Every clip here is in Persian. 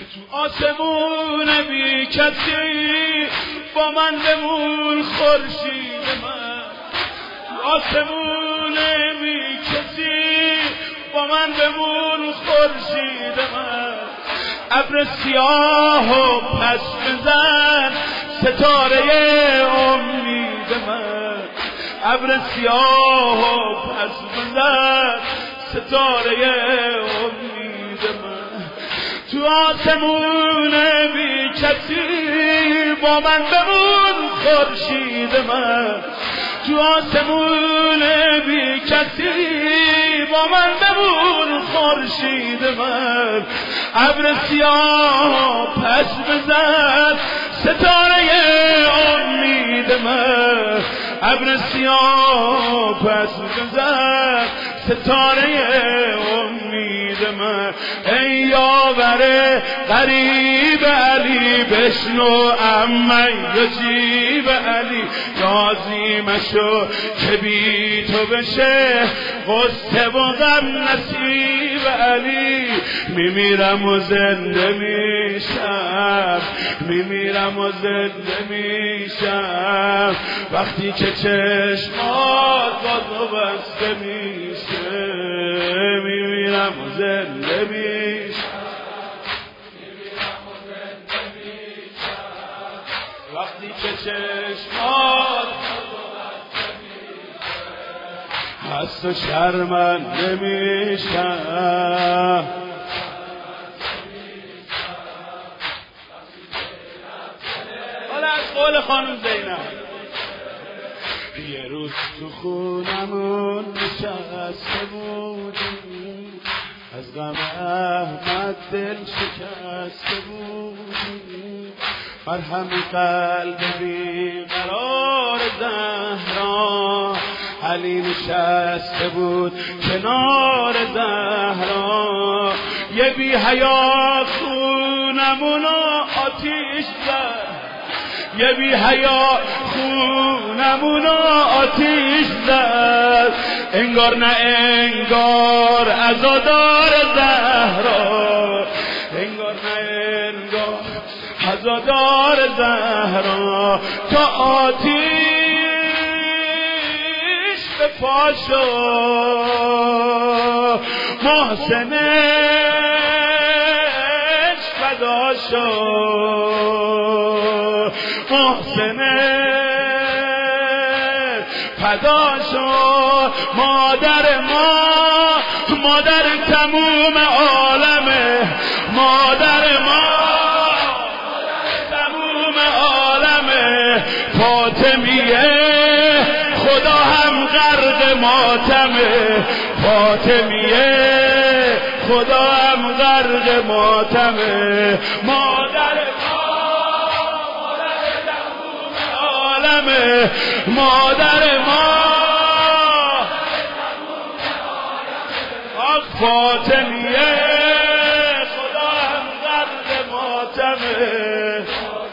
تو آسمون بی کسی با من بمون خورشید من، تو آسمون بی کسی با من بمون خورشید من. ابر سیاه و پس بزن ستاره امید من، ابر سیاه و پس بزن ستاره امید من. تو آسمون بی کسی با من بمون خورشید من، تو آسمون بی کسی با من بمون خورشید من. ابر سیاه پس بزن ستاره امید من، ابر سیاه پس بزن ستاره امید من. ای یاور غریب علی بشنو اما یجیب علی، لازمشو که بی تو بشه غصه و غم نصیب علی. میمیرم و زنده میشم، میمیرم و زنده میشم وقتی که چشمات باز و بسته میشه. میمیرم و زنده میشم، میمیرم و زنده میشم وقتی که چشمات باز و بسته میشه. هست و شرمنده میشم، قول خانم زینب. یه روز تو خونمون نشسته بودیم، از غم احمد دل شکسته بودیم. مرهم قلب بی قرار زهرا، علی نشسته بود کنار زهرا. یه بی حیا خونمونو آتیش زد، یه بی حیا خونمونو آتیش زد. انگار نه انگار عزادار زهرا، انگار نه انگار عزادار زهرا. تا آتیش به پا شد محسنش فدا شد، محسنش فدا شد. مادر ما، مادر تموم عالمه، مادر ما تموم عالمه. فاطمیه خدا هم غرق ماتمه، فاطمیه خدا هم غرق ماتمه. مادر مادر ما آخ فاطمیه خدا هم غرق ماتمه.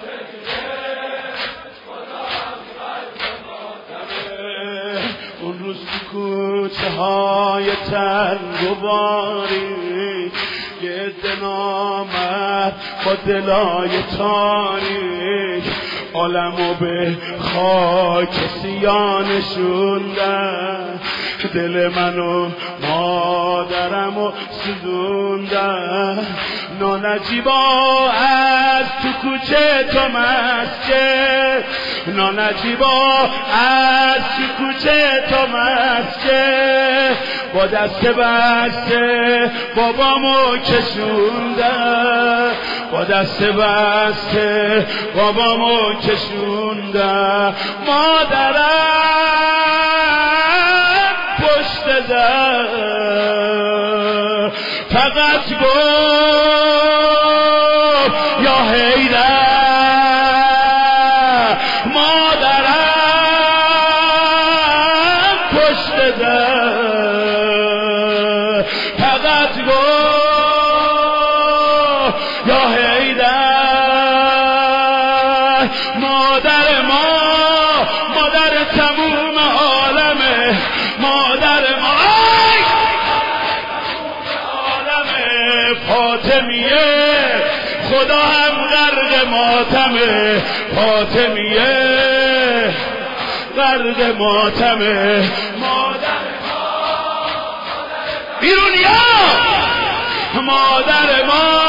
اون روز تو کوچه های تنگ و باریک یه دن آمد با دلای تاریک، عالمو به خاک سیانشوندن. دل منو مادرمو سوزوندن. نانجیبا از تو کوچه تو مسجد، نانجیبا از تو کوچه تو مسجد. با دست بسته بابامو کشوندن، با دست بسته بابامو کشوندن. مادرم پشت در فقط گفت یا حیدر. مادرم پشت در فقط گفت یا حیدر. مادر ما، مادر تموم عالمه، مادر ما عالمه. فاطمیه خدا هم غرق ماتمه، فاطمیه غرق ماتمه. مادر ما بیرونیا، مادر ما